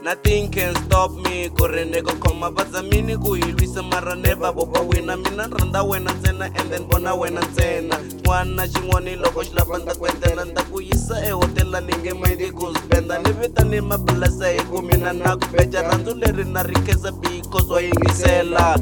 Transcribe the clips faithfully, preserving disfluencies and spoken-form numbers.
Nothing can stop me ku ri ni ku khoma vatsamini ku hi lwisa mara never boba wena mina ni rhandza wena ntsena and then vona wena ntsena n'wana xin'wani loko xi lava nta ku endlela nta ku yisa ehotela ni nge mindi ku spenda ni vita ni mablesa hi ku mina na ku beja rhandzu leri na ri khensa because wa yingisela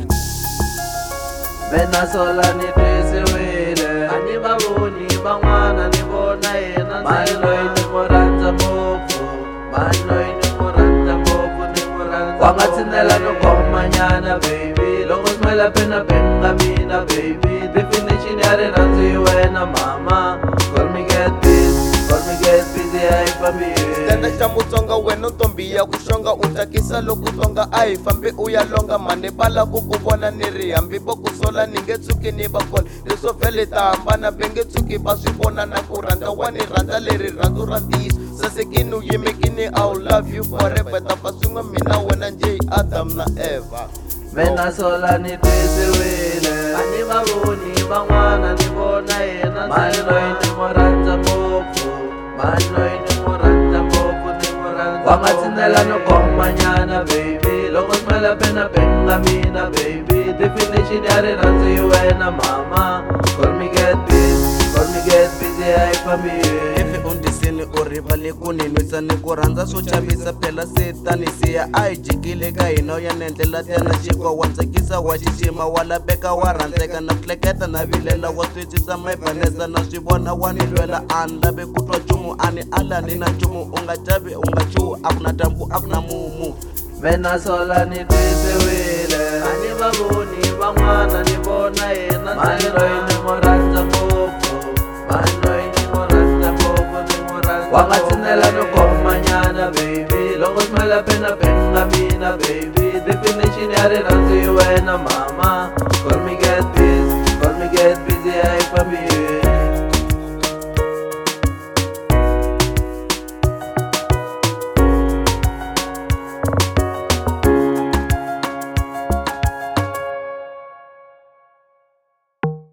Mina sola ni twisiwile a ni va voni van'wana ni vona yena mani loyi ni n'wi rhandza ngopfu mani loyi ni n'wi rhandza ngopfu ni n'wi rhandza wa nga tshinela no khomanyana baby loko smile pena penga mina baby definition ya rirhandzu hi wena mama call me get busy call me get busy a hi fambi Tenda xa Mutsonga wena ntombi ya ku xonga u tsakisa loko tsonga a hi fambi u ya longa mani va lava ku vona ni ri hambi vo ku sola ni nge tshuki ni va kona leswo vhele ta hambana va nge tshuki va swi vona na ku rhandza wa ni rhandza leri rhandzu ra ntiyiso sasekini u yimekini I'll love you forever ta fa swin'we mina wena njhe Adam na Eva Mina sola ni twisiwile a ni va voni van'wana ni vona yena mani loyi ni n'wi rhandza ngopfu mani loyi ni n'wi rhandza ngopfu ni n'wi rhandza wa nga tshinela no khomanyana baby loko smile pena penga mina baby definition ya rirhandzu hi wena mama call me get busy call me get busy a hi fambi efe undisini u rivale ku ni nwisa ni ku rhandza swo chavisa phela se tani siya a hi jikile ka hina u ya ni endlela tena xinkwa wa tsakisa wa xixima wa laveka wa rhandzeka na hleketa na vilela wa twisisa maybanesa na swi vona wa ni lwela a ni lavi ku twa nchumu a ni alani na nchumu u nga javi u nga chuhi a ku na dyambu a ku na mumu Mina sola ni twisiwile a ni va voni van'wana ni vona yena mani loyi ni n'wi rhandza ngopfu mani loyi ni n'wi rhandza ngopfu ni n'wi rhandza wa nga tshinela no khomanyana baby loko smile pena penga mina baby definition ya rirhandzu hi wena mama call me get busy call me get busy a hi fambi